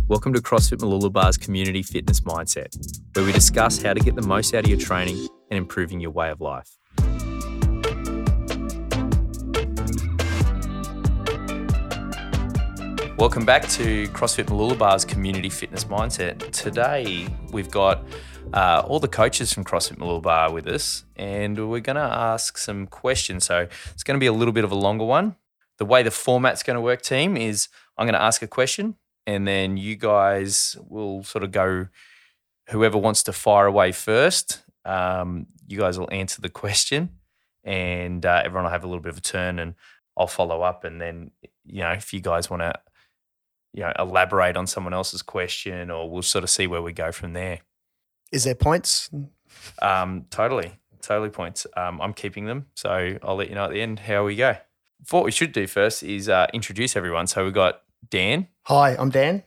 Welcome to CrossFit Mooloolabah's Community Fitness Mindset, where we discuss how to get the most out of your training and improving your way of life. Welcome back to CrossFit Mooloolabah's Community Fitness Mindset. Today, we've got all the coaches from CrossFit Mooloolabah with us, and we're going to ask some questions. So it's going to be a little bit of a longer one. The way the format's going to work, team, is I'm going to ask a question, and then you guys will sort of go, whoever wants to fire away first, you guys will answer the question, and everyone will have a little bit of a turn, and I'll follow up. And then, if you guys want to, elaborate on someone else's question, or we'll sort of see where we go from there. Is there points? Totally points. I'm keeping them, so I'll let you know at the end how we go. What we should do first is introduce everyone. So we've got Dan. Hi, I'm Dan.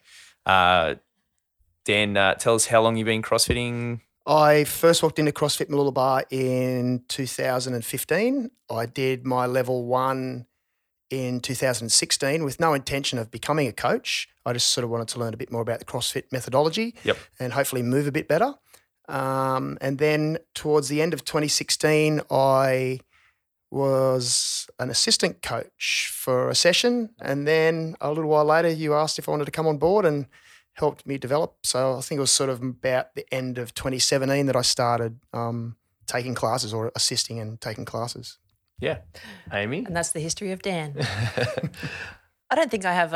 Dan, tell us how long you've been CrossFitting. I first walked into CrossFit Mooloolabah in 2015. I did my level 1 in 2016 with no intention of becoming a coach. I just sort of wanted to learn a bit more about the CrossFit methodology and hopefully move a bit better. And then towards the end of 2016, I was an assistant coach for a session. And then a little while later, you asked if I wanted to come on board and helped me develop. So I think it was sort of about the end of 2017 that I started taking classes or assisting and taking classes. Yeah. Amy? And that's the history of Dan. I don't think I have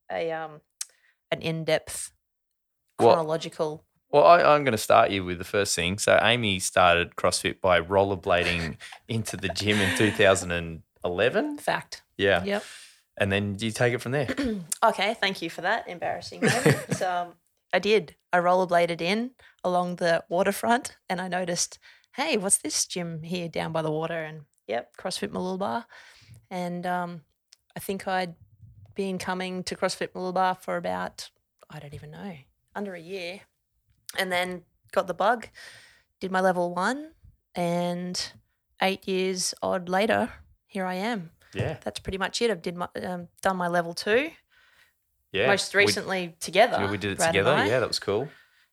an in-depth chronological. Well, I'm going to start you with the first thing. So Amy started CrossFit by rollerblading into the gym in 2011. Fact. Yeah. Yep. And then you take it from there. Okay, thank you for that embarrassing moment. So I did. I rollerbladed in along the waterfront, and I noticed, hey, what's this gym here down by the water? And yep, CrossFit Mooloolabah. And I think I'd been coming to CrossFit Mooloolabah for about, I don't even know, under a year. And then got the bug, did my level 1, and 8 years odd later, here I am. Yeah. That's pretty much it. I've done my level 2. Yeah. Most recently together. We did it Brad together. and I. Yeah, that was cool.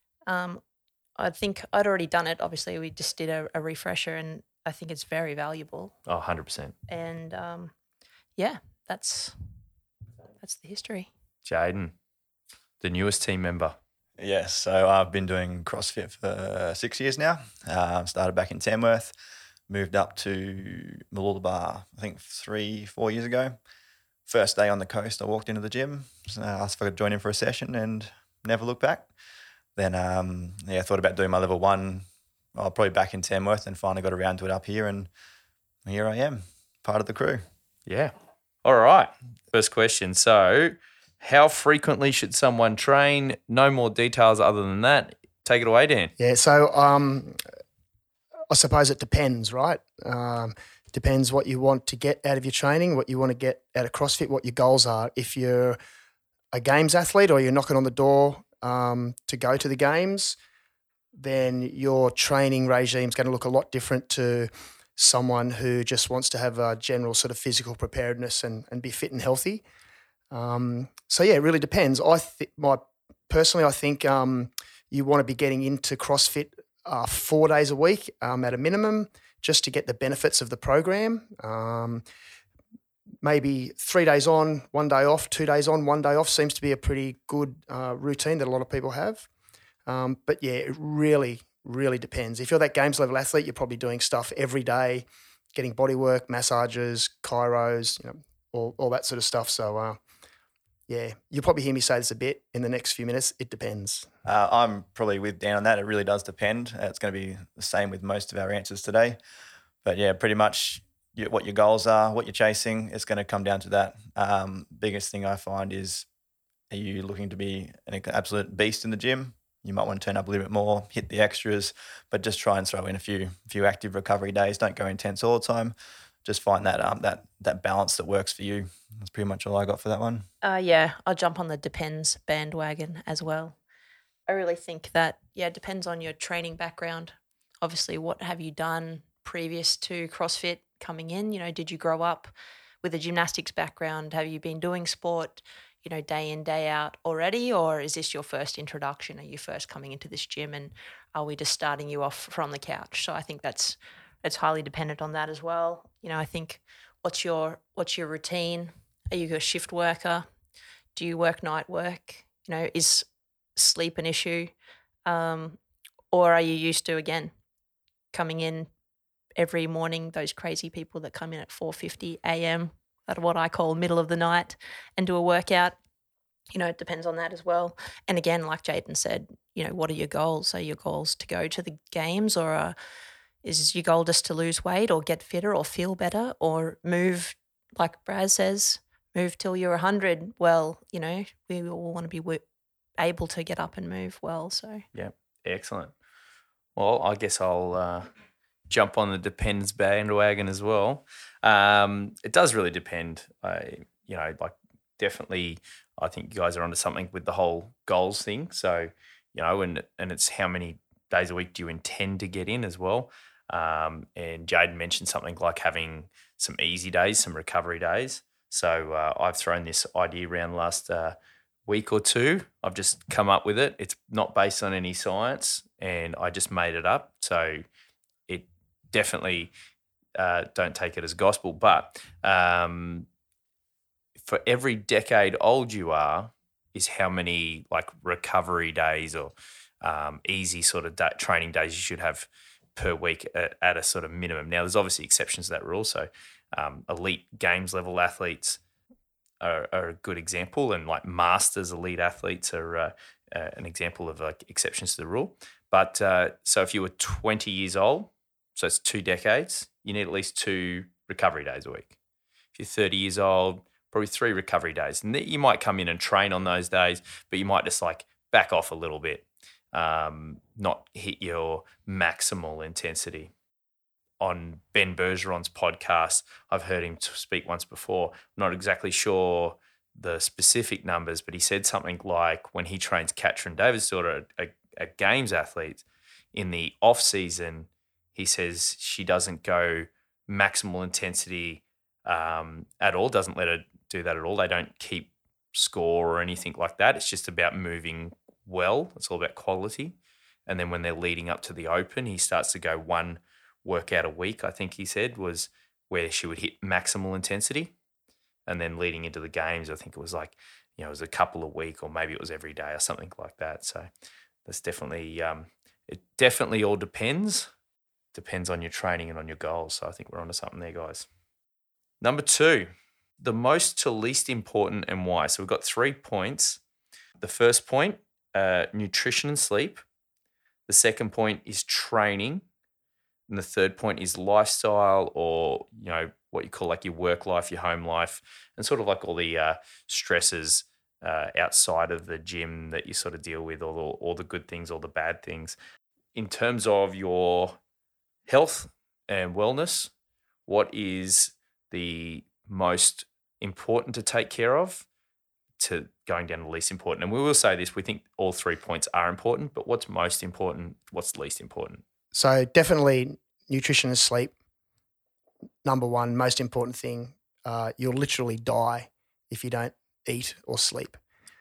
I think I'd already done it. Obviously, we just did a refresher, and I think it's very valuable. Oh, 100%. And that's the history. Jaden, the newest team member. Yes, so I've been doing CrossFit for 6 years now. Started back in Tamworth, moved up to Mooloolabah, I think 3-4 years ago. First day on the coast, I walked into the gym, asked if I could join in for a session, and never looked back. Then, I thought about doing my level 1. Probably back in Tamworth, and finally got around to it up here, and here I am, part of the crew. Yeah. All right. First question. So, how frequently should someone train? No more details other than that. Take it away, Dan. Yeah, so I suppose it depends, right? Depends what you want to get out of your training, what you want to get out of CrossFit, what your goals are. If you're a games athlete or you're knocking on the door to go to the games, then your training regime is going to look a lot different to someone who just wants to have a general sort of physical preparedness and be fit and healthy. It really depends. Personally, I think you want to be getting into CrossFit 4 days a week at a minimum, just to get the benefits of the program. Maybe 3 days on, 1 day off, 2 days on, 1 day off seems to be a pretty good routine that a lot of people have. It really, really depends. If you're that games level athlete, you're probably doing stuff every day, getting body work, massages, chiros, all that sort of stuff. So, you'll probably hear me say this a bit in the next few minutes. It depends. I'm probably with Dan on that. It really does depend. It's going to be the same with most of our answers today. But, pretty much what your goals are, what you're chasing, it's going to come down to that. Biggest thing I find is, are you looking to be an absolute beast in the gym? You might want to turn up a little bit more, hit the extras, but just try and throw in a few active recovery days. Don't go intense all the time. Just find that balance that works for you. That's pretty much all I got for that one. I'll jump on the depends bandwagon as well. I really think that, it depends on your training background. Obviously, what have you done previous to CrossFit coming in? Did you grow up with a gymnastics background? Have you been doing sport day in, day out already, or is this your first introduction? Are you first coming into this gym, and are we just starting you off from the couch? So I think it's highly dependent on that as well. I think what's your routine? Are you a shift worker? Do you work night work? Is sleep an issue? Or are you used to, again, coming in every morning, those crazy people that come in at 4:50 a.m. at what I call middle of the night and do a workout? It depends on that as well. And again, like Jayden said, what are your goals? Are your goals to go to the games, or is your goal just to lose weight or get fitter or feel better or move, like Brad says, move till you're 100? Well, we all want to be able to get up and move well. So Yeah, excellent. Well, I guess I'll jump on the depends bandwagon as well. It does really depend. Definitely, I think you guys are onto something with the whole goals thing. So, and it's how many days a week do you intend to get in as well. And Jayden mentioned something like having some easy days, some recovery days. So I've thrown this idea around last week or two. I've just come up with it. It's not based on any science, and I just made it up. So it definitely don't take it as gospel. But for every decade old you are is how many recovery days or easy sort of training days you should have per week at a sort of minimum. Now, there's obviously exceptions to that rule. So elite games level athletes are a good example, and masters elite athletes are an example of exceptions to the rule. But so if you were 20 years old, so it's 2 decades, you need at least 2 recovery days a week. If you're 30 years old, probably 3 recovery days. And you might come in and train on those days, but you might just back off a little bit, not hit your maximal intensity. On Ben Bergeron's podcast, I've heard him speak once before. I'm not exactly sure the specific numbers, but he said something like when he trains Katrin Davidsdottir, a games athlete, in the off season, he says she doesn't go maximal intensity at all, doesn't let her do that at all. They don't keep score or anything like that. It's just about moving well. It's all about quality. And then when they're leading up to the Open, he starts to go 1 workout a week, I think he said, was where she would hit maximal intensity. And then leading into the games, I think it was it was a couple a week, or maybe it was every day or something like that. So that's definitely, it definitely all depends on your training and on your goals. So I think we're onto something there, guys. Number 2, the most to least important and why. So we've got 3 points. The first point, nutrition and sleep. The second point is training. And the third point is lifestyle, or, what you call your work life, your home life, and sort of all the stresses outside of the gym that you sort of deal with, all the good things, all the bad things. In terms of your health and wellness, what is the most important to take care of, to going down the least important? And we will say this, we think all 3 points are important, but what's most important, what's least important? So definitely nutrition and sleep, number 1, most important thing. You'll literally die if you don't eat or sleep.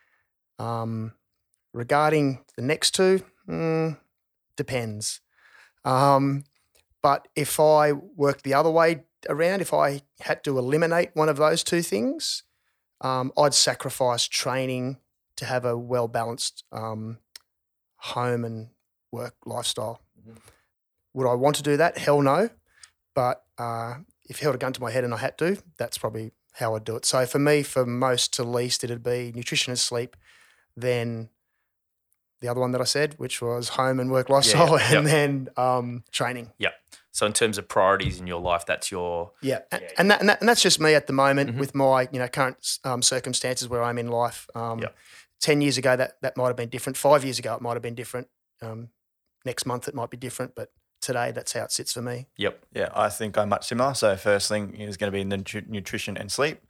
Regarding the next 2, depends. But if I work the other way around, if I had to eliminate one of those 2 things, I'd sacrifice training to have a well-balanced home and work lifestyle. Mm-hmm. Would I want to do that? Hell no. But if held a gun to my head and I had to, that's probably how I'd do it. So for me, for most to least, it'd be nutrition and sleep, then the other one that I said, which was home and work lifestyle, and then training. Yeah. So in terms of priorities in your life, that's your... Yeah. And that's just me at the moment with my current circumstances where I'm in life. 10 years ago, that might have been different. 5 years ago, it might have been different. Next month, it might be different, but today, that's how it sits for me. Yep. Yeah, I think I'm much similar. So first thing is going to be the nutrition and sleep.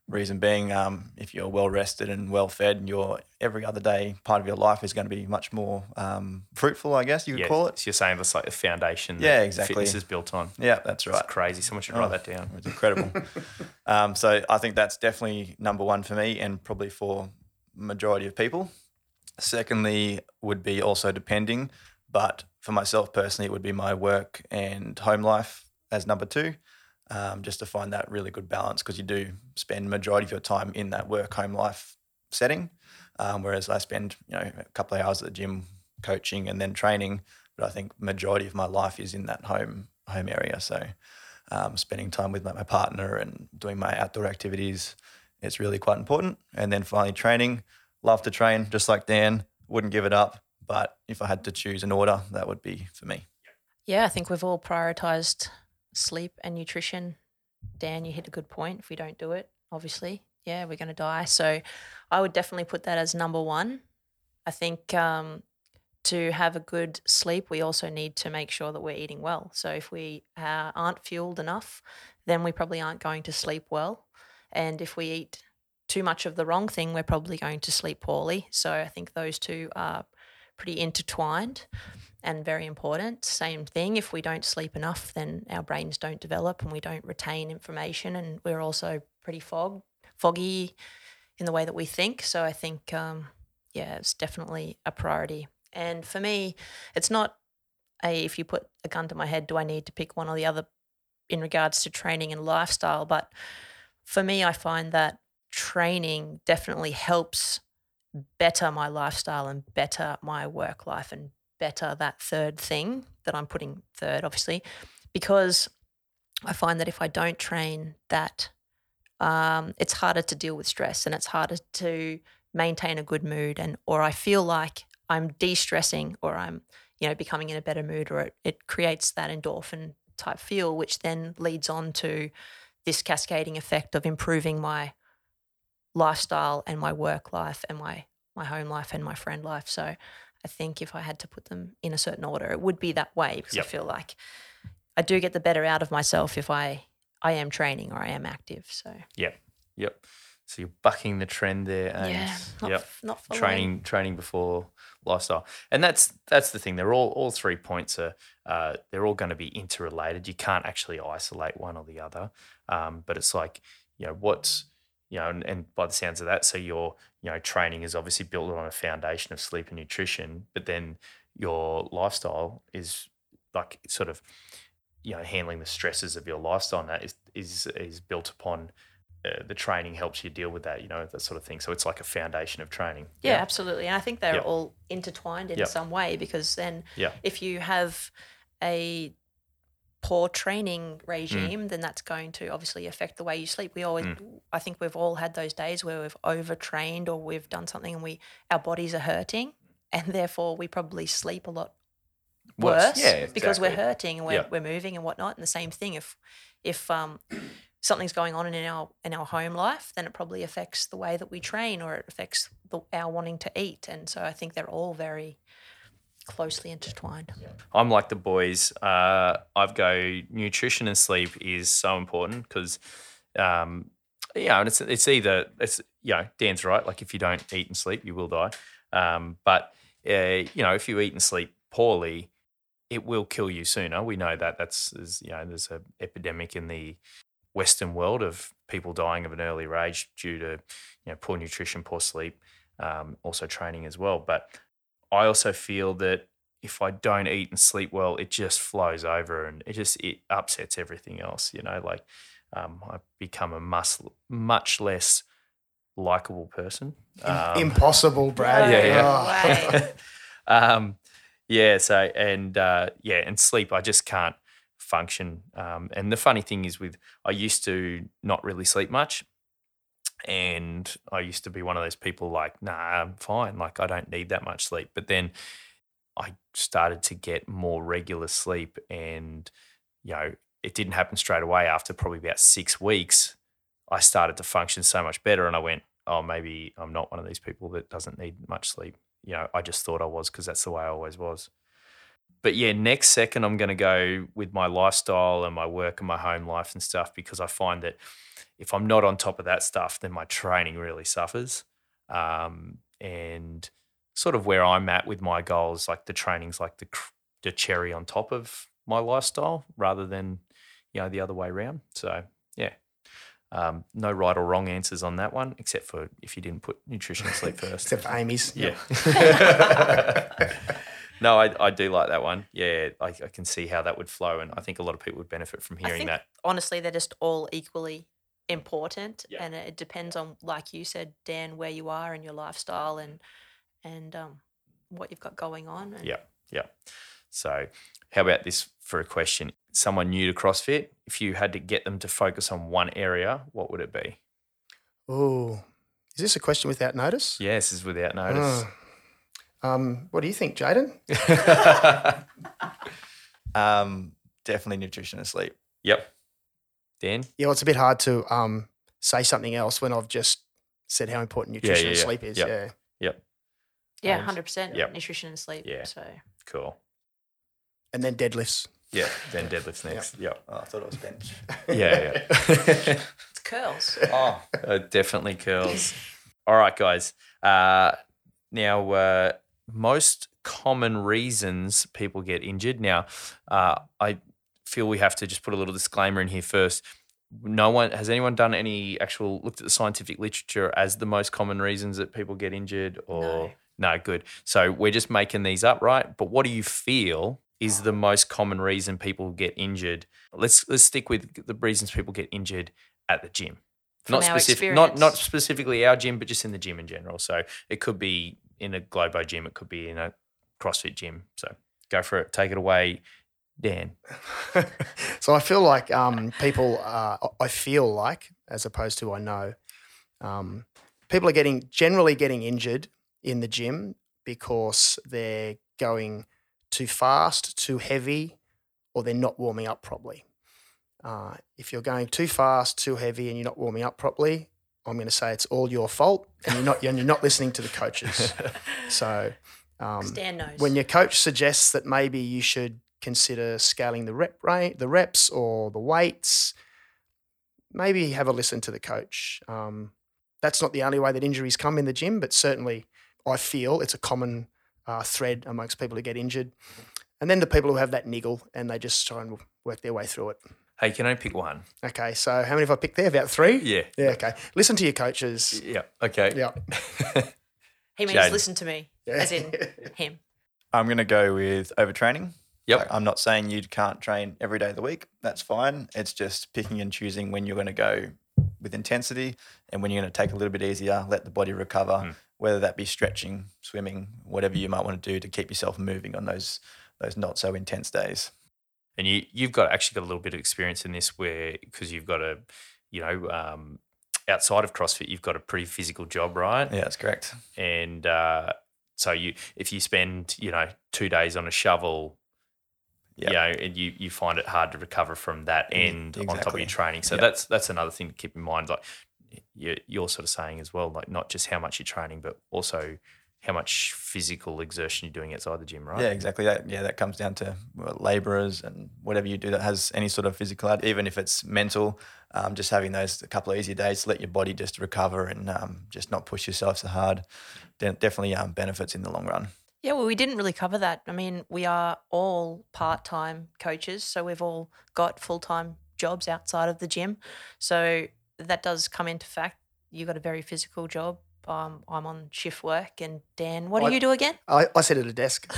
Reason being, if you're well rested and well fed, your every other day part of your life is going to be much more fruitful, I guess you could call it. So you're saying that's like the foundation Yeah, that exactly. fitness is built on. Yeah, that's right. It's crazy. Someone should write that down. It's incredible. So I think that's definitely number one for me and probably for majority of people. Secondly would be also depending, but for myself personally, it would be my work and home life as number two. Just to find that really good balance, because you do spend majority of your time in that work home life setting, whereas I spend a couple of hours at the gym coaching and then training, but I think majority of my life is in that home area. So spending time with my partner and doing my outdoor activities, it's really quite important. And then finally training, love to train just like Dan, wouldn't give it up, but if I had to choose an order, that would be for me. Yeah, I think we've all prioritised sleep and nutrition. Dan, you hit a good point. If we don't do it, obviously, we're going to die. So I would definitely put that as number one. I think to have a good sleep, we also need to make sure that we're eating well. So if we aren't fueled enough, then we probably aren't going to sleep well. And if we eat too much of the wrong thing, we're probably going to sleep poorly. So I think those two are pretty intertwined and very important. Same thing, if we don't sleep enough, then our brains don't develop and we don't retain information, and we're also pretty foggy in the way that we think. So I think, it's definitely a priority. And for me, it's not if you put a gun to my head, do I need to pick one or the other in regards to training and lifestyle? But for me, I find that training definitely helps better my lifestyle and better my work life and better that third thing that I'm putting third, obviously, because I find that if I don't train that, it's harder to deal with stress and it's harder to maintain a good mood, or I feel like I'm de-stressing or I'm, becoming in a better mood, or it creates that endorphin type feel, which then leads on to this cascading effect of improving my lifestyle and my work life and my home life and my friend life. So I think if I had to put them in a certain order, it would be that way, because I feel like I do get the better out of myself if I am training or I am active. So Yep. So you're bucking the trend there, Ames. Not following. Training before lifestyle, and that's the thing. They're all 3 points are they're all going to be interrelated. You can't actually isolate one or the other. But it's like what's and by the sounds of that, so your training is obviously built on a foundation of sleep and nutrition, but then your lifestyle is like sort of handling the stresses of your lifestyle, and that is built upon the training helps you deal with that, that sort of thing. So it's like a foundation of training. Yeah, absolutely. And I think they're all intertwined in some way, because then if you have a poor training regime, then that's going to obviously affect the way you sleep. I think we've all had those days where we've overtrained or we've done something and our bodies are hurting, and therefore we probably sleep a lot worse because we're hurting and we're moving and whatnot. And the same thing, if something's going on in our home life, then it probably affects the way that we train, or it affects our wanting to eat. And so I think they're all very closely intertwined. I'm like the boys. I've go nutrition and sleep is so important, because and it's either Dan's right. Like if you don't eat and sleep, you will die. But if you eat and sleep poorly, it will kill you sooner. We know that. There's an epidemic in the Western world of people dying of an earlier age due to poor nutrition, poor sleep, also training as well. But I also feel that if I don't eat and sleep well, it just flows over and it upsets everything else. I become a much less likable person. Impossible, Brad. So and sleep, I just can't function. And the funny thing is I used to not really sleep much, and I used to be one of those people like, nah, I'm fine. Like I don't need that much sleep. But then I started to get more regular sleep, and, it didn't happen straight away. After probably about 6 weeks, I started to function so much better, and I went, oh, maybe I'm not one of these people that doesn't need much sleep. I just thought I was, because that's the way I always was. But yeah, next second I'm going to go with my lifestyle and my work and my home life and stuff, because I find that if I'm not on top of that stuff, then my training really suffers. And sort of where I'm at with my goals, like the training's like the cherry on top of my lifestyle rather than, the other way around. So yeah, no right or wrong answers on that one, except for if you didn't put nutrition and sleep first. Except for Amy's. Yeah. No, I do like that one. Yeah, I can see how that would flow, and I think a lot of people would benefit from hearing that. Honestly, they're just all equally important, Yeah. and it depends on, like you said, Dan, where you are in your lifestyle and what you've got going on. And Yeah. So how about this for a question? Someone new to CrossFit, if you had to get them to focus on one area, what would it be? Oh, is this a question without notice? Yes, is without notice. What do you think, Jaden? Definitely nutrition and sleep. Yep. Dan? Yeah, well, it's a bit hard to say something else when I've just said how important nutrition and sleep is. Yep. Yep. Yeah, 100%. Yep. Nutrition and sleep. Yeah. So Cool. And then deadlifts. Yeah, then deadlifts next. Yep. Oh, I thought it was bench. Yeah. it's curls. Oh, Definitely curls. All right, guys. Now, most common reasons people get injured. Now, I feel we have to just put a little disclaimer in here first. Has anyone done any looked at the scientific literature as the most common reasons that people get injured? Or no, good. So we're just making these up, right? But what do you feel is the most common reason people get injured? Let's stick with the reasons people get injured at the gym. From our experience. Not specifically our gym, but just in the gym in general. So it could be in a Globo gym, it could be in a CrossFit gym. So go for it. Take it away, Dan. So I feel like people, as opposed to I know, people are generally getting injured in the gym because they're going too fast, too heavy, or they're not warming up properly. If you're going too fast, too heavy, and you're not warming up properly, I'm going to say it's all your fault, and you're not listening to the coaches. So Dan knows. when your coach suggests that maybe you should consider scaling the reps or the weights, maybe have a listen to the coach. That's not the only way that injuries come in the gym, but certainly I feel it's a common thread amongst people who get injured. And then the people who have that niggle and they just try and work their way through it. Hey, can I pick one? Okay, so how many have I picked there? About 3? Yeah. Yeah, okay. Listen to your coaches. Yeah. Okay. Yeah. He means Jaden. listen to me, as in him. I'm going to go with overtraining. Yep. Like, I'm not saying you can't train every day of the week. That's fine. It's just picking and choosing when you're going to go with intensity and when you're going to take a little bit easier, let the body recover, whether that be stretching, swimming, whatever you might want to do to keep yourself moving on those not so intense days. And you've got a little bit of experience in this because you've got outside of CrossFit, you've got a pretty physical job, right? Yeah, that's correct. And so if you spend, 2 days on a shovel, you find it hard to recover from that end on top of your training. So that's another thing to keep in mind. Like you're sort of saying as well, like not just how much you're training, but also how much physical exertion you're doing outside the gym, right? Yeah, exactly. That comes down to labourers and whatever you do that has any sort of physical, even if it's mental, just having those a couple of easy days to let your body just recover and just not push yourself so hard. Definitely benefits in the long run. Yeah, well, we didn't really cover that. I mean, we are all part-time coaches, so we've all got full-time jobs outside of the gym. So that does come into fact. You've got a very physical job. I'm on shift work. And Dan, what do you do again? I sit at a desk.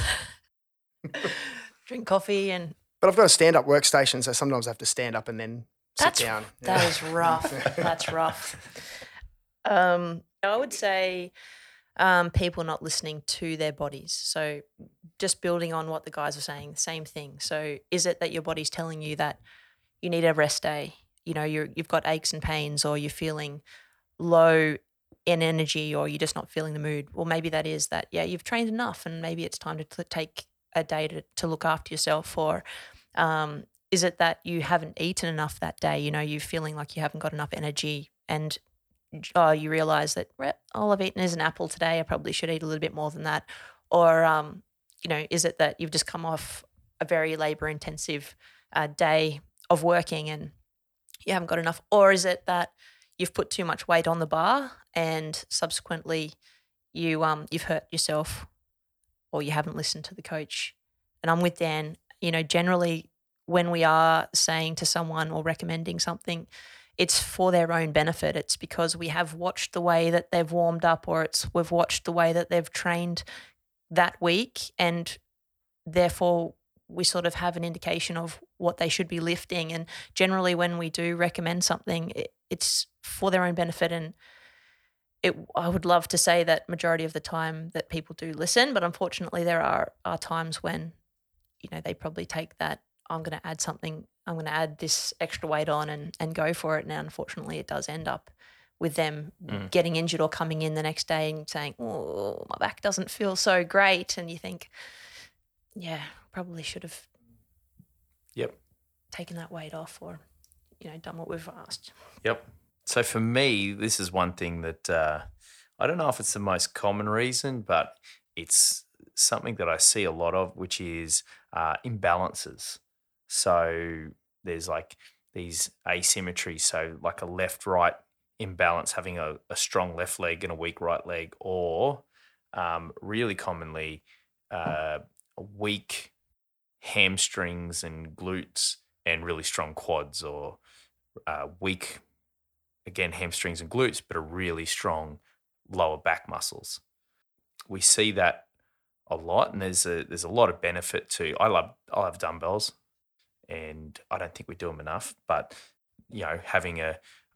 Drink coffee and... But I've got a stand-up workstation, so sometimes I have to stand up and then sit down. That is rough. That's rough. I would say people not listening to their bodies. So just building on what the guys are saying, same thing. So is it that your body's telling you that you need a rest day? You've got aches and pains, or you're feeling low in energy, or you're just not feeling the mood? Well, maybe that is that, you've trained enough and maybe it's time to take a day to look after yourself. Or is it that you haven't eaten enough that day? You're feeling like you haven't got enough energy and you realise that all I've eaten is an apple today. I probably should eat a little bit more than that. Or is it that you've just come off a very labor intensive day of working and you haven't got enough, or is it that you've put too much weight on the bar and subsequently you've hurt yourself or you haven't listened to the coach? And I'm with Dan, generally when we are saying to someone or recommending something, it's for their own benefit. It's because we have watched the way that they've warmed up, or we've watched the way that they've trained that week, and therefore we sort of have an indication of what they should be lifting. And generally when we do recommend something, it's for their own benefit. And I would love to say that majority of the time that people do listen, but unfortunately there are times when, they probably take that, I'm going to add something, I'm going to add this extra weight on and go for it. And unfortunately it does end up with them getting injured or coming in the next day and saying, oh, my back doesn't feel so great. And you think, yeah, probably should have taken that weight off or, done what we've asked. Yep. So for me, this is one thing that I don't know if it's the most common reason, but it's something that I see a lot of, which is imbalances. So there's like these asymmetries. So like a left-right imbalance, having a strong left leg and a weak right leg, or really commonly weak hamstrings and glutes and really strong quads, or weak, again, hamstrings and glutes, but a really strong lower back muscles. We see that a lot, and there's a lot of benefit to. I love dumbbells, and I don't think we do them enough. But having a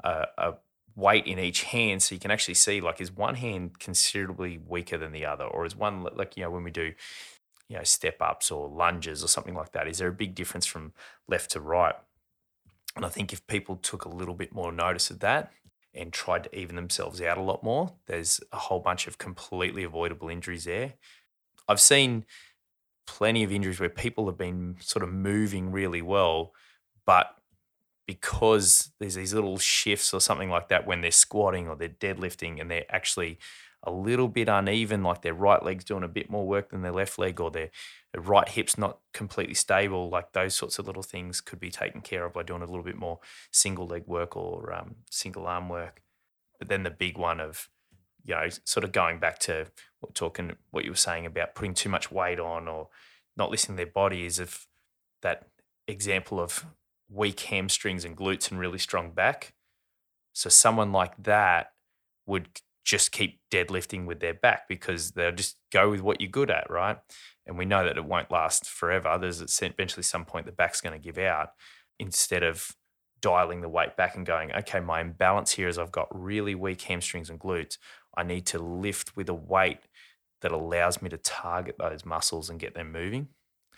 weight in each hand, so you can actually see, like, is one hand considerably weaker than the other, or is one, like, when we do step ups or lunges or something like that, is there a big difference from left to right? And I think if people took a little bit more notice of that and tried to even themselves out a lot more, there's a whole bunch of completely avoidable injuries there. I've seen plenty of injuries where people have been sort of moving really well, but because there's these little shifts or something like that when they're squatting or they're deadlifting and they're actually a little bit uneven, like their right leg's doing a bit more work than their left leg, or their right hip's not completely stable, like those sorts of little things could be taken care of by doing a little bit more single leg work or single arm work. But then the big one of, sort of going back to what you were saying about putting too much weight on or not listening to their body, is if that example of weak hamstrings and glutes and really strong back. So someone like that would just keep deadlifting with their back because they'll just go with what you're good at, right? And we know that it won't last forever. There's eventually some point the back's going to give out, instead of dialing the weight back and going, okay, my imbalance here is I've got really weak hamstrings and glutes. I need to lift with a weight that allows me to target those muscles and get them moving.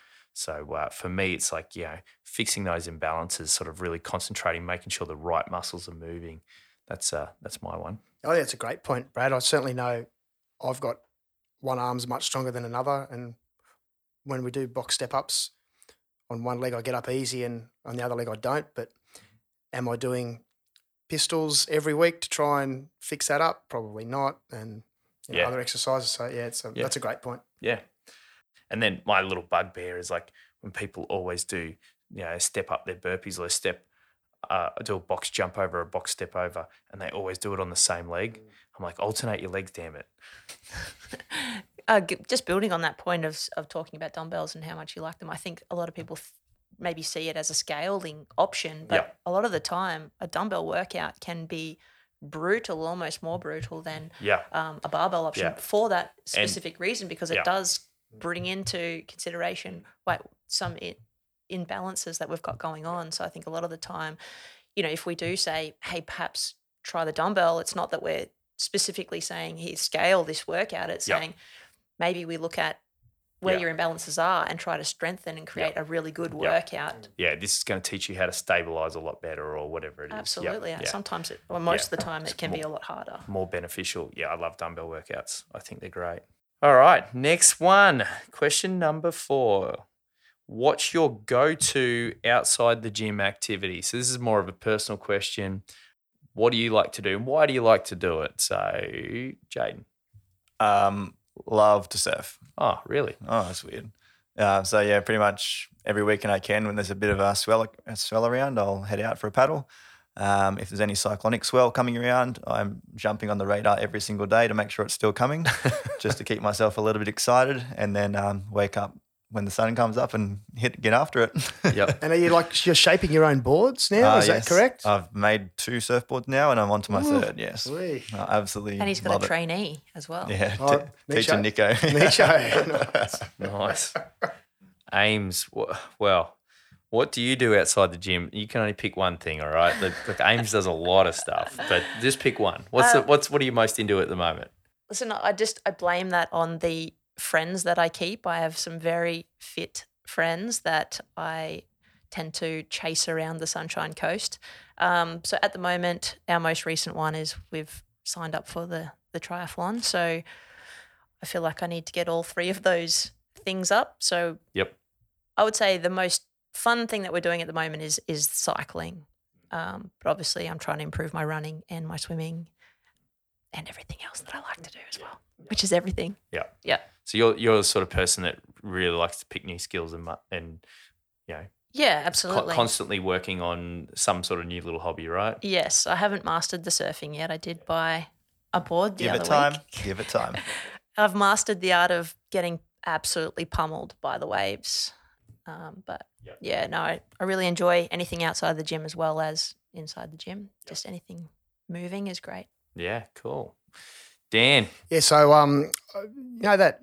So for me, it's like, fixing those imbalances, sort of really concentrating, making sure the right muscles are moving. That's my one. Oh, yeah, it's a great point, Brad. I certainly know I've got one arm's much stronger than another, and when we do box step-ups, on one leg I get up easy and on the other leg I don't. But am I doing pistols every week to try and fix that up? Probably not. And other exercises. So, that's a great point. Yeah. And then my little bugbear is like when people always do, step up their burpees or do a box jump over, a box step over, and they always do it on the same leg. I'm like, alternate your legs, damn it. Just building on that point of talking about dumbbells and how much you like them, I think a lot of people maybe see it as a scaling option, but a lot of the time a dumbbell workout can be brutal, almost more brutal than a barbell option for that specific reason, because it does bring into consideration some imbalances that we've got going on. So I think a lot of the time, if we do say, hey, perhaps try the dumbbell, it's not that we're specifically saying, here, scale this workout. It's saying maybe we look at where your imbalances are and try to strengthen and create a really good workout. Yeah, this is going to teach you how to stabilize a lot better or whatever it is. Absolutely. Sometimes, most of the time, it can be a lot harder. More beneficial. Yeah, I love dumbbell workouts. I think they're great. All right, next one. Question number 4. What's your go-to outside the gym activity? So this is more of a personal question. What do you like to do and why do you like to do it? So, Jaden. love to surf. Oh, really? Oh, that's weird. So yeah, pretty much every weekend I can, when there's a bit of a swell around, I'll head out for a paddle. If there's any cyclonic swell coming around, I'm jumping on the radar every single day to make sure it's still coming, just to keep myself a little bit excited, and then wake up when the sun comes up and get after it. Yep. And are you you're shaping your own boards now? Is Yes. that correct? I've made 2 surfboards now, and I'm on to my third. Yes, Sweet. I absolutely. And he's got love a it. trainee as well. Yeah, Oh, teacher Nico. Nicho. Nice. Ames, well, what do you do outside the gym? You can only pick one thing, all right? Look, Ames does a lot of stuff, but just pick one. What are you most into at the moment? Listen, I blame that on the friends that I keep. I have some very fit friends that I tend to chase around the Sunshine Coast. So at the moment, our most recent one is we've signed up for the triathlon. So I feel like I need to get all 3 of those things up. So Yep. I would say the most fun thing that we're doing at the moment is cycling. But obviously I'm trying to improve my running and my swimming and everything else that I like to do as well, which is everything. Yeah. Yeah. So you're the sort of person that really likes to pick new skills and you know, Yeah, absolutely. constantly working on some sort of new little hobby, right? Yes, I haven't mastered the surfing yet. I did buy a board the Give other it time. week. Give it time. I've mastered the art of getting absolutely pummeled by the waves. But Yep. yeah, no, I really enjoy anything outside the gym as well as inside the gym. Just anything moving is great. Yeah, cool. Dan. Yeah, so you know that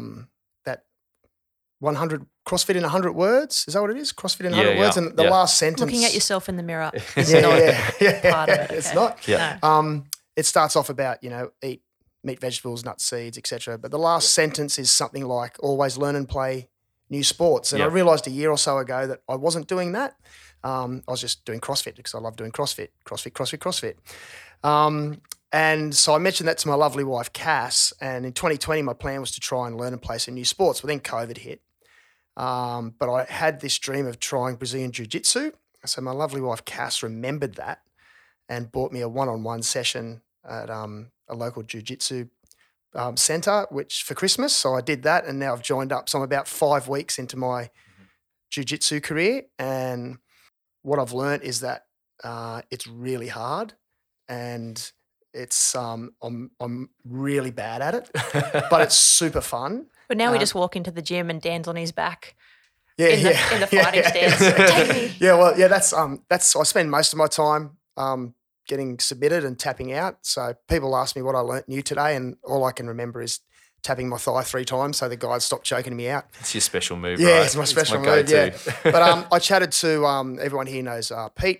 100 CrossFit in 100 words, is that what it is? CrossFit in 100 Yeah, words, yeah, and the yeah. last sentence. Looking at yourself in the mirror is Yeah, not yeah, part of it. It's okay? not. Yeah. No. It starts off about eat meat, vegetables, nuts, seeds, etc. But the last sentence is something like always learn and play new sports. And I Yep. realised a year or so ago that I wasn't doing that. I was just doing CrossFit because I love doing CrossFit. And so I mentioned that to my lovely wife, Cass. And in 2020, my plan was to try and learn and play some new sports. But then COVID hit. But I had this dream of trying Brazilian Jiu-Jitsu. So my lovely wife, Cass, remembered that and bought me a one-on-one session at a local Jiu-Jitsu centre, which for Christmas. So I did that, and now I've joined up. So I'm about 5 weeks into my Jiu-Jitsu career, and what I've learned is that it's really hard, and it's I'm really bad at it, but it's super fun. But now we just walk into the gym and Dan's on his back. Yeah, in the fighting stance. Take me. Yeah, well, yeah, that's I spend most of my time getting submitted and tapping out. So people ask me what I learnt new today, and all I can remember is tapping my thigh 3 times so the guys stop choking me out. It's your special move, Yeah, right? it's my special move. go-to. Yeah, but I chatted to everyone here knows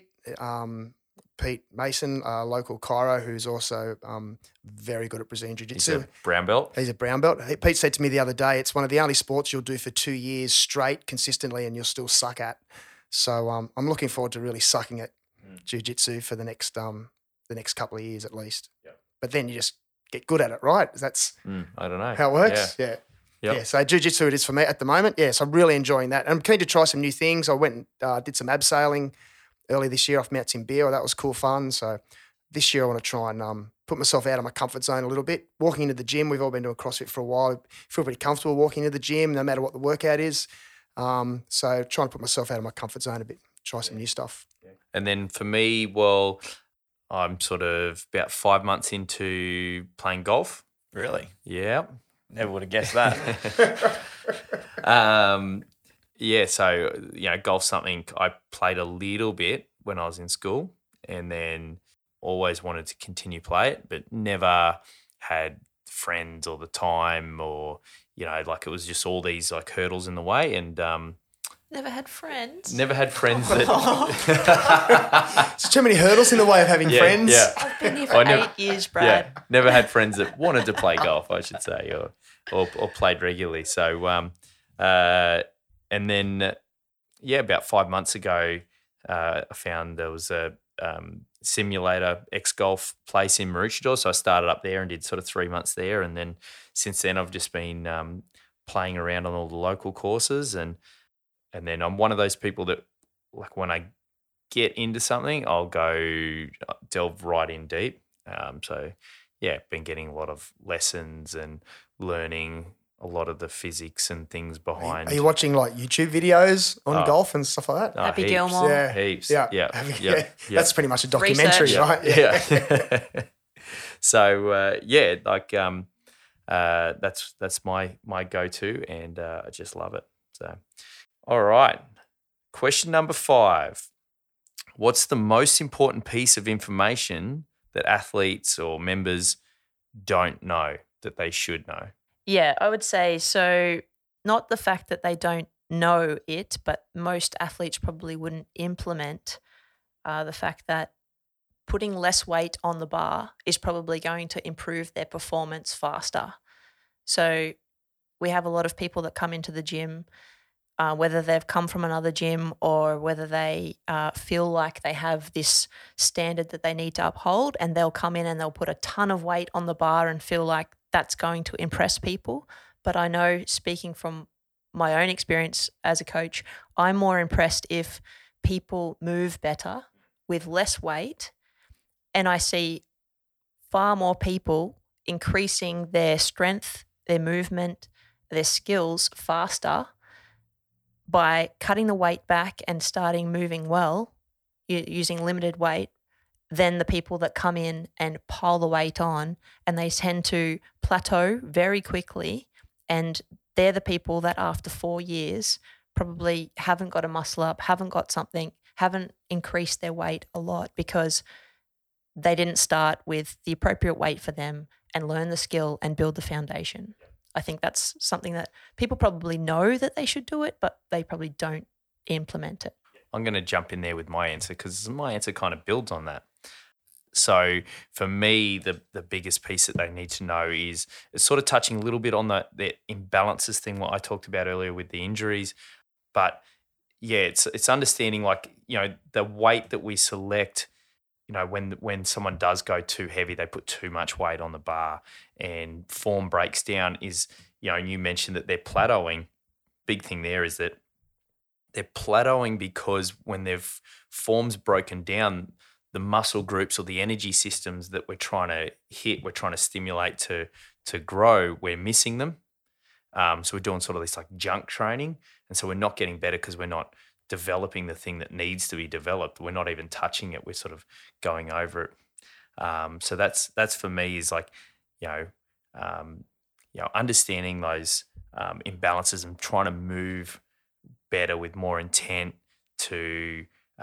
Pete Mason, local chiro, who's also very good at Brazilian He's Jiu-Jitsu. a brown belt. He's a brown belt. Pete said to me the other day, it's one of the only sports you'll do for 2 years straight consistently and you'll still suck at. So I'm looking forward to really sucking at Jiu-Jitsu for the next couple of years at least. Yep. But then you just get good at it, right? That's I don't know. how it works. Yeah. Yep. Yeah, so Jiu-Jitsu it is for me at the moment. Yes, I'm really enjoying that. And I'm keen to try some new things. I went and did some abseiling early this year off Mount Timbiro. That was cool fun. So this year I want to try and put myself out of my comfort zone a little bit. Walking into the gym, we've all been doing CrossFit for a while. I feel pretty comfortable walking into the gym no matter what the workout is. So trying to put myself out of my comfort zone a bit, try some new stuff. And then for me, well, I'm sort of about 5 months into playing golf. Really? Yeah. Never would have guessed that. Yeah, so, golf's something I played a little bit when I was in school and then always wanted to continue play it, but never had friends or the time or, it was just all these like hurdles in the way and Never had friends. never had friends that There's too many hurdles in the way of having friends. Yeah. I've been here for I never- 8 years, Brad. Yeah, never had friends that wanted to play golf, I should say, or played regularly. So, and then, about 5 months ago, I found there was a simulator X-Golf place in Maroochydore. So I started up there and did sort of 3 months there. And then since then, I've just been playing around on all the local courses. And then I'm one of those people that, like, when I get into something, I'll go delve right in deep. So, been getting a lot of lessons and learning a lot of the physics and things behind. Are you watching like YouTube videos on golf and stuff like that? Happy heaps. Gilmore. Yeah. Heaps. Yeah. Yeah. That's pretty much a documentary, Research. right? Yeah. So that's my go-to, and I just love it. So, all right. Question number 5. What's the most important piece of information that athletes or members don't know that they should know? Yeah, I would say so. Not the fact that they don't know it, but most athletes probably wouldn't implement the fact that putting less weight on the bar is probably going to improve their performance faster. So we have a lot of people that come into the gym, whether they've come from another gym or whether they feel like they have this standard that they need to uphold, and they'll come in and they'll put a ton of weight on the bar and feel like that's going to impress people. But I know, speaking from my own experience as a coach, I'm more impressed if people move better with less weight, and I see far more people increasing their strength, their movement, their skills faster by cutting the weight back and starting moving well, using limited weight, than the people that come in and pile the weight on, and they tend to plateau very quickly. And they're the people that after 4 years probably haven't got a muscle up, haven't got something, haven't increased their weight a lot because they didn't start with the appropriate weight for them and learn the skill and build the foundation. I think that's something that people probably know that they should do it, but they probably don't implement it. I'm going to jump in there with my answer because my answer kind of builds on that. So for me, the biggest piece that they need to know is it's sort of touching a little bit on the imbalances thing, what I talked about earlier with the injuries. But yeah, it's understanding, like, you know, the weight that we select. You know, when someone does go too heavy, they put too much weight on the bar and form breaks down. Is, you know, and you mentioned that they're plateauing. Big thing there is that they're plateauing because when they've form's broken down, the muscle groups or the energy systems that we're trying to hit, we're trying to stimulate to grow, we're missing them. So we're doing sort of this like junk training, and so we're not getting better because we're not developing the thing that needs to be developed. We're not even touching it. We're sort of going over it. So that's for me is like, understanding those imbalances and trying to move better with more intent to,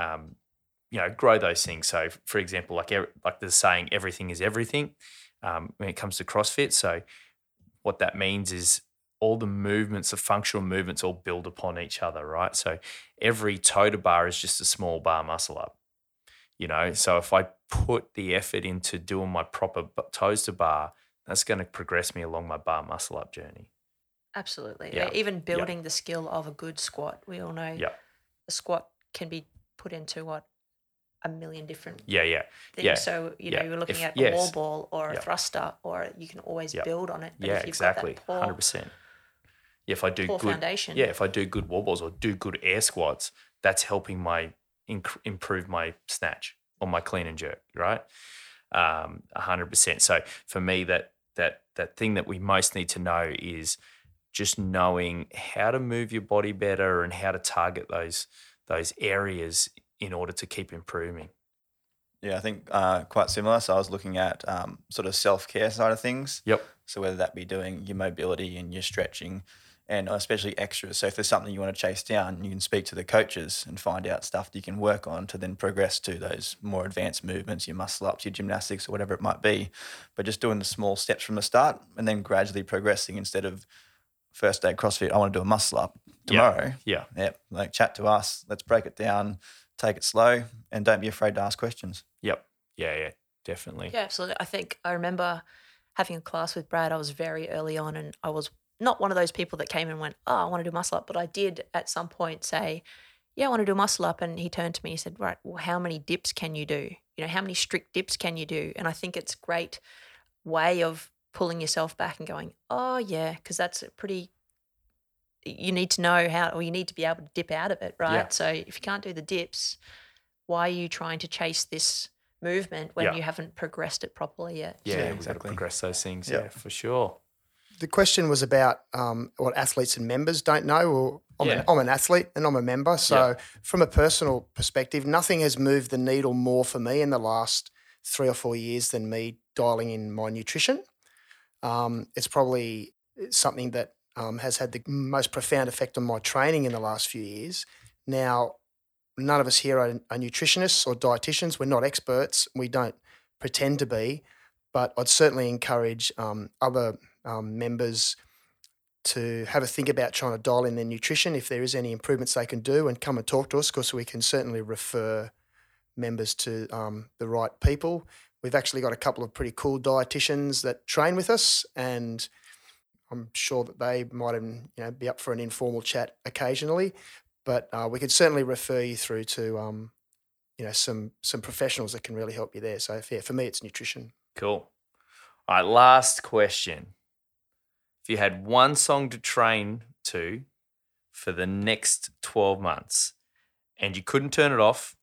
grow those things. So for example, like the saying, everything is everything when it comes to CrossFit. So what that means is all the movements, the functional movements all build upon each other, right? So every toe to bar is just a small bar muscle up, you know? So if I put the effort into doing my proper toes to bar, that's going to progress me along my bar muscle up journey. Absolutely. Yeah. Even building the skill of a good squat. We all know a squat can be put into a million different things. So, you're looking at a wall ball or a thruster, or you can always build on it. But if you've exactly. got that 100%. If I do poor good foundation. if I do good wall balls or do good air squats, that's helping my improve my snatch or my clean and jerk, right? 100%. So for me, that thing that we most need to know is just knowing how to move your body better and how to target those areas in order to keep improving. Yeah, I think quite similar. So I was looking at sort of self-care side of things. Yep. So whether that be doing your mobility and your stretching, and especially extras. So if there's something you want to chase down, you can speak to the coaches and find out stuff that you can work on to then progress to those more advanced movements, your muscle ups, your gymnastics, or whatever it might be. But just doing the small steps from the start and then gradually progressing instead of first day CrossFit, I want to do a muscle up tomorrow. Yeah. Like chat to us. Let's break it down, take it slow, and don't be afraid to ask questions. Yep. Yeah, definitely. Yeah, absolutely. I think I remember having a class with Brad. I was very early on, and I was not one of those people that came and went, oh, I want to do muscle up. But I did at some point say, yeah, I want to do muscle up. And he turned to me and said, right, well, how many dips can you do? How many strict dips can you do? And I think it's a great way of pulling yourself back and going, oh, yeah, because that's you need to know how, or you need to be able to dip out of it, right? Yeah. So if you can't do the dips, why are you trying to chase this movement when Yeah. you haven't progressed it properly yet. Yeah, we've got to exactly. progress those things. Yeah. Yeah, for sure. The question was about what athletes and members don't know. Or Yeah. I'm an athlete and I'm a member. So Yeah. from a personal perspective, nothing has moved the needle more for me in the last 3 or 4 years than me dialing in my nutrition. It's probably something that has had the most profound effect on my training in the last few years. Now, none of us here are nutritionists or dietitians. We're not experts. We don't pretend to be. But I'd certainly encourage other members to have a think about trying to dial in their nutrition if there is any improvements they can do, and come and talk to us, because we can certainly refer members to the right people. We've actually got a couple of pretty cool dietitians that train with us, and I'm sure that they might even be up for an informal chat occasionally. But we could certainly refer you through to some professionals that can really help you there. So for me, it's nutrition. Cool. All right, last question. If you had one song to train to for the next 12 months and you couldn't turn it off,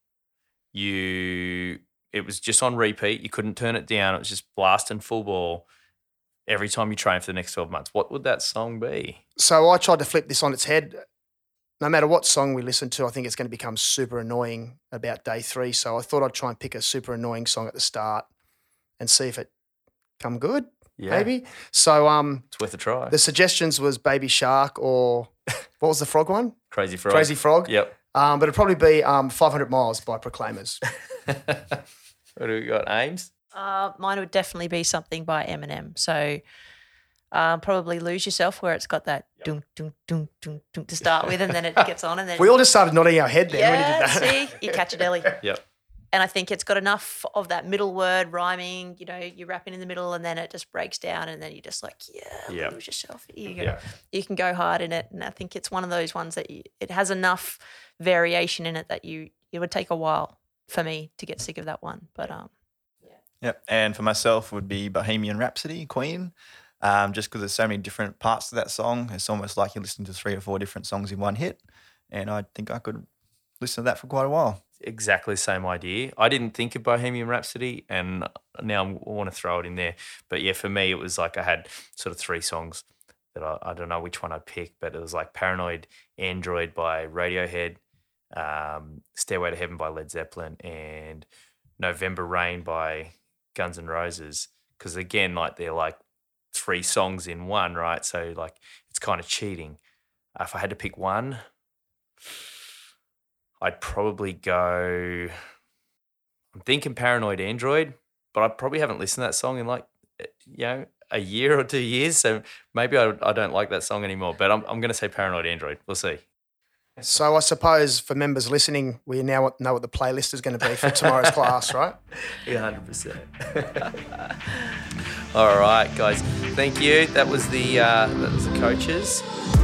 it was just on repeat, you couldn't turn it down, it was just blasting full ball every time you train for the next 12 months, what would that song be? So I tried to flip this on its head. No matter what song we listen to, I think it's going to become super annoying about day 3. So I thought I'd try and pick a super annoying song at the start and see if it come good, maybe. So it's worth a try. the suggestions was Baby Shark, or what was the frog one? Crazy Frog. Crazy Frog. Yep. But it'd probably be 500 Miles by Proclaimers. What do we got, Ames? Mine would definitely be something by Eminem. So probably Lose Yourself, where it's got that dunk, dunk, dunk, dunk, dunk to start with, and then it gets on. And then We all just started nodding our head then when you did that. see, you catch a deli. Yep. And I think it's got enough of that middle word rhyming, you're rapping in the middle and then it just breaks down and then you're just like, Yep. lose yourself. Yeah. You can go hard in it. And I think it's one of those ones that it has enough variation in it that it would take a while for me to get sick of that one. But Yep. And for myself would be Bohemian Rhapsody, Queen. Just because there's so many different parts to that song. It's almost like you're listening to 3 or 4 different songs in one hit. And I think I could listen to that for quite a while. Exactly the same idea. I didn't think of Bohemian Rhapsody, and now I want to throw it in there. But yeah, for me, it was like I had sort of 3 songs that I don't know which one I'd pick, but it was like Paranoid Android by Radiohead, Stairway to Heaven by Led Zeppelin, and November Rain by Guns N' Roses. Because again, like they're like 3 songs in one, right? So like it's kind of cheating. If I had to pick one, I'd probably go, I'm thinking Paranoid Android, but I probably haven't listened to that song in like, a year or 2 years. So maybe I don't like that song anymore, but I'm going to say Paranoid Android. We'll see. So I suppose for members listening, we now know what the playlist is going to be for tomorrow's class, right? Yeah, 100%. All right, guys. Thank you. That was the coaches.